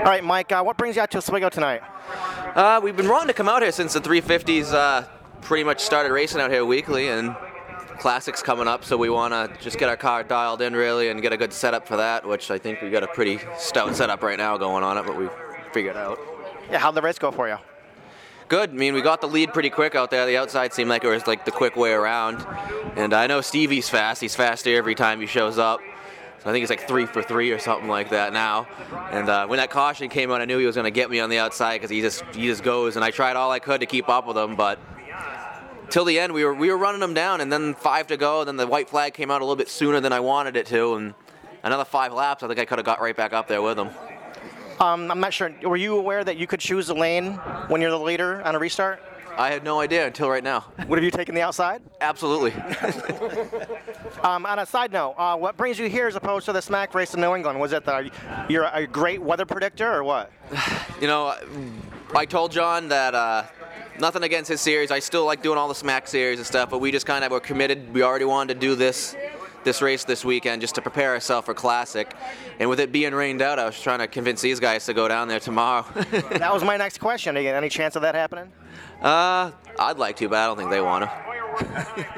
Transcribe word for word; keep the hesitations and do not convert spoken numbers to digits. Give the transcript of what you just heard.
All right, Mike, uh, what brings you out to Oswego tonight? Uh, we've been wanting to come out here since the three fifties uh, pretty much started racing out here weekly, and Classic's coming up, so we want to just get our car dialed in really and get a good setup for that, which I think we got a pretty stout setup right now going on it, but we figured out. Yeah, how'd the race go for you? Good. I mean, we got the lead pretty quick out there. The outside seemed like it was like the quick way around, and I know Stevie's fast. He's faster every time he shows up. I think he's like three for three or something like that now. And uh, when that caution came out, I knew he was going to get me on the outside because he just he just goes. And I tried all I could to keep up with him, but till the end we were we were running him down. And then five to go. Then the white flag came out a little bit sooner than I wanted it to. And another five laps, I think I could have got right back up there with him. Um, I'm not sure. Were you aware that you could choose the lane when you're the leader on a restart? I had no idea until right now. Would have you taken the outside? Absolutely. um, on a side note, uh, what brings you here as opposed to the smack race in New England? Was it the, you're a great weather predictor or what? You know, I told John that uh, nothing against his series. I still like doing all the smack series and stuff, but we just kind of were committed. We already wanted to do this this race this weekend just to prepare ourselves for Classic. And with it being rained out, I was trying to convince these guys to go down there tomorrow. That was my next question. Again, any chance of that happening? Uh, I'd like to, but I don't think they want to.